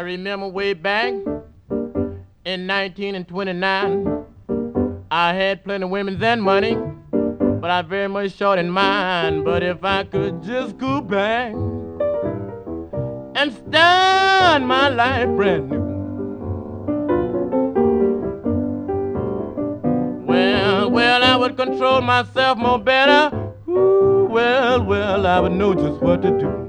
remember way back in 1929, I had plenty of women and money, but I very much short in mind. But if I could just go back and start my life brand new, well, I would control myself more better. Ooh, well, I would know just what to do.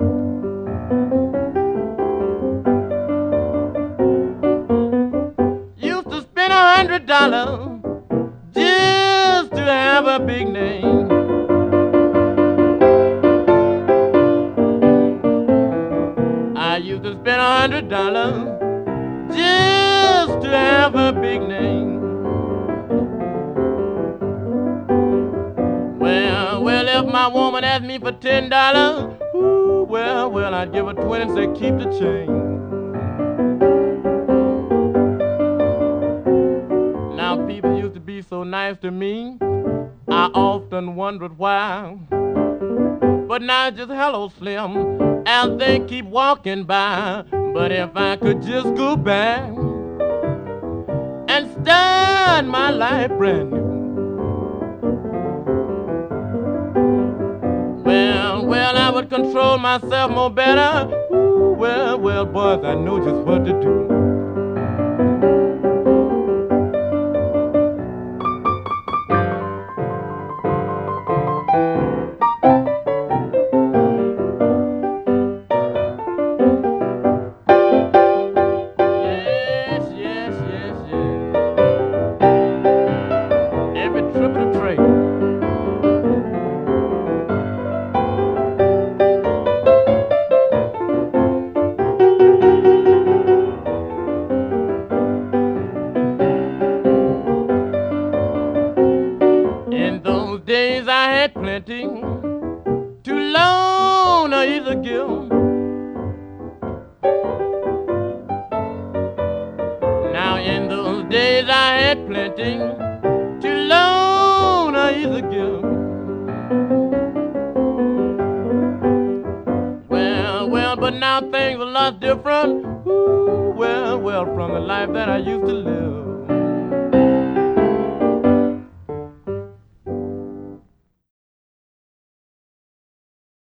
Used to spend $100 just to have a big name. I used to spend $100 just to have a big name. Well, if my woman asked me for $10, ooh, well, I'd give her 20 and say keep the change. Now people used to be so nice to me, I often wondered why. But now it's just hello Slim, as they keep walking by. But if I could just go back and start my life brand new, well, I would control myself more better. Ooh, well, boys, I know just what to do. Yes. Every trip of the train. In those days I had plenty to loan or either give. Now in those days I had plenty to loan or either give. Well, but now things are a lot different. Ooh, well, from the life that I used to live.